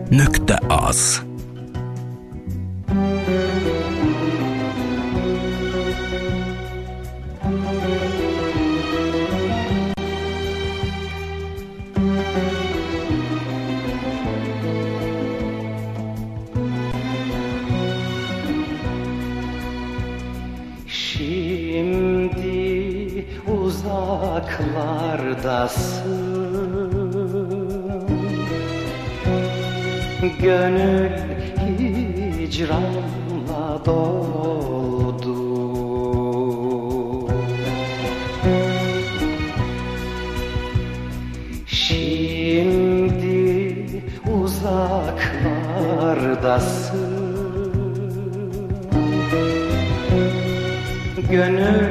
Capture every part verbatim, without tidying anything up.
nöqtə az. Şimdi uzaklardasın, gönül hicranla doldu. Şimdi uzaklardasın, gönül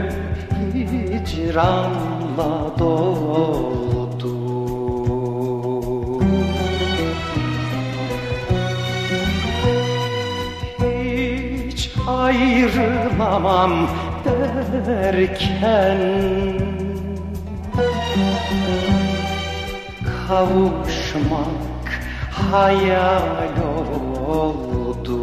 hicranla doldu. Hiç ayrılamam derken kavuşmak hayal oldu.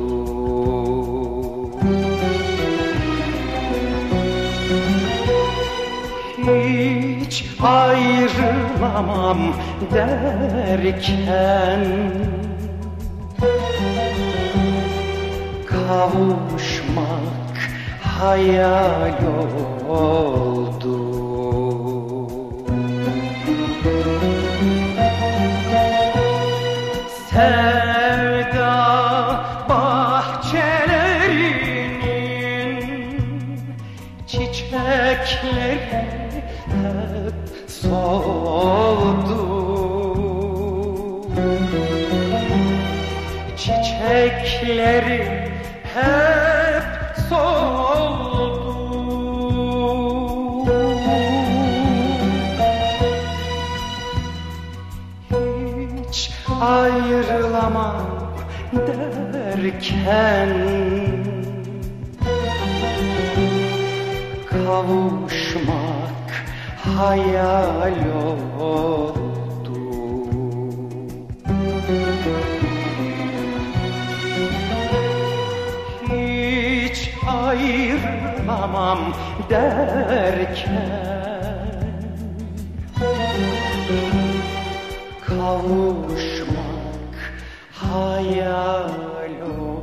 Hiç ayrılamam derken kavuşmak hayal oldu. Sevda bahçelerinin çiçekleri hep soldu. Çiçekleri hep soldu. Hiç ayrılamam derken kavuşmak hayal oldu. Hiç ayrılamam derken kavuşmak hayal oldu.